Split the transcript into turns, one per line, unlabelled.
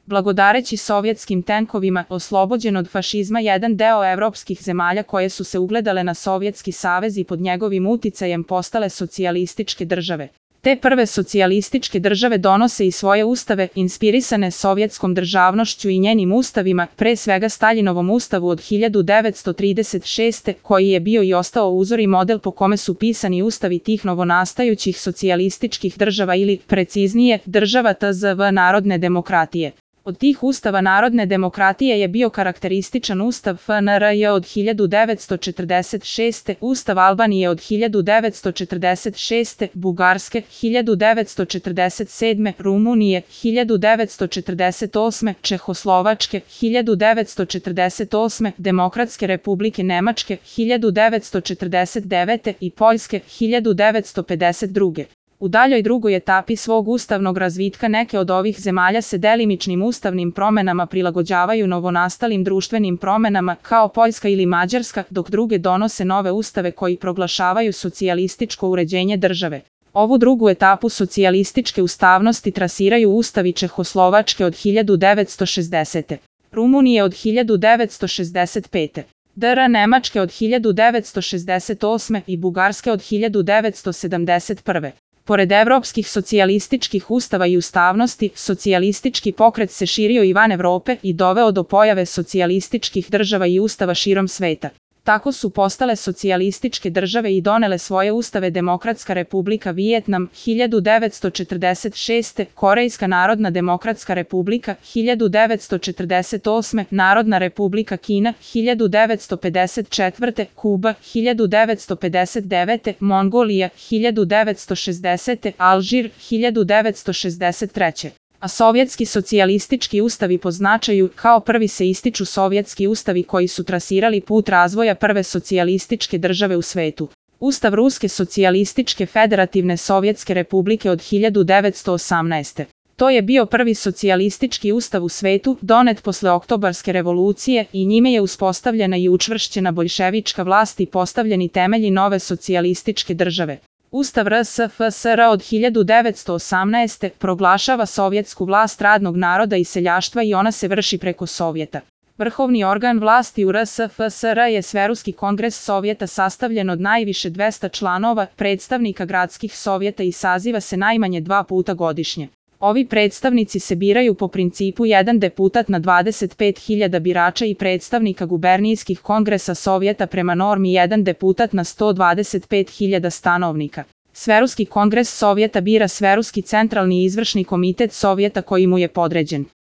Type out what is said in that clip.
Blagodareći sovjetskim tenkovima, oslobođen od fašizma jedan deo evropskih zemalja koje su se ugledale na Sovjetski savez i pod njegovim uticajem postale socijalističke države. Te prve socijalističke države donose i svoje ustave, inspirisane sovjetskom državnošću i njenim ustavima, pre svega Staljinovom ustavu od 1936. koji je bio i ostao uzor i model po kome su pisani ustavi tih novonastajućih socijalističkih država ili, preciznije, država TZV Narodne demokratije. Od tih ustava Narodne demokratije je bio karakterističan ustav FNRJ od 1946. Ustav Albanije od 1946. Bugarske 1947. Rumunije 1948. Čehoslovačke 1948. Demokratske Republike Nemačke 1949. i Poljske 1952. U daljoj drugoj etapi svog ustavnog razvitka neke od ovih zemalja se delimičnim ustavnim promenama prilagođavaju novonastalim društvenim promenama kao Poljska ili Mađarska, dok druge donose nove ustave koji proglašavaju socijalističko uređenje države. Ovu drugu etapu socijalističke ustavnosti trasiraju ustavi Čehoslovačke od 1960. Rumunije od 1965. DR Nemačke od 1968. i Bugarske od 1971. Pored evropskih socijalističkih ustava i ustavnosti, socijalistički pokret se širio i van Evrope i doveo do pojave socijalističkih država i ustava širom sveta. Tako su postale socijalističke države i donele svoje ustave Demokratska Republika Vijetnam 1946. Korejska Narodna Demokratska Republika 1948. Narodna Republika Kina 1954. Kuba 1959. Mongolija 1960. Alžir 1963. A sovjetski socijalistički ustavi po značaju kao prvi se ističu sovjetski ustavi koji su trasirali put razvoja prve socijalističke države u svetu. Ustav Ruske socijalističke federativne Sovjetske republike od 1918. To je bio prvi socijalistički ustav u svetu, donet posle Oktobarske revolucije i njime je uspostavljena i učvršćena boljševička vlast i postavljeni temelji nove socijalističke države. Ustav RSFSR od 1918. proglašava sovjetsku vlast radnog naroda i seljaštva i ona se vrši preko Sovjeta. Vrhovni organ vlasti u RSFSR je Sveruski kongres Sovjeta sastavljen od najviše 200 članova, predstavnika gradskih sovjeta i saziva se najmanje 2 puta godišnje. Ovi predstavnici se biraju po principu jedan deputat na 25.000 birača i predstavnika gubernijskih kongresa Sovjeta prema normi jedan deputat na 125.000 stanovnika. Sveruski kongres Sovjeta bira Sveruski centralni izvršni komitet Sovjeta koji mu je podređen.